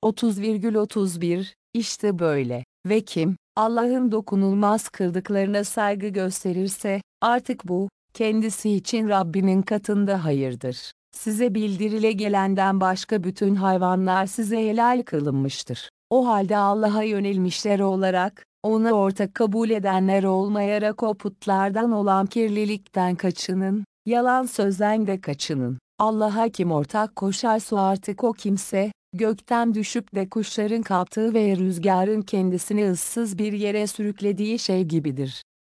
30,31 İşte böyle. Ve kim, Allah'ın dokunulmaz kıldıklarına saygı gösterirse, artık bu, kendisi için Rabbinin katında hayırdır. Size bildirile gelenden başka bütün hayvanlar size helal kılınmıştır. O halde Allah'a yönelmişler olarak, onu ortak kabul edenler olmayarak o putlardan olan kirlilikten kaçının, yalan sözden de kaçının. Allah'a kim ortak koşarsa artık o kimse, gökten düşüp de kuşların kaptığı ve rüzgarın kendisini ıssız bir yere sürüklediği şey gibidir.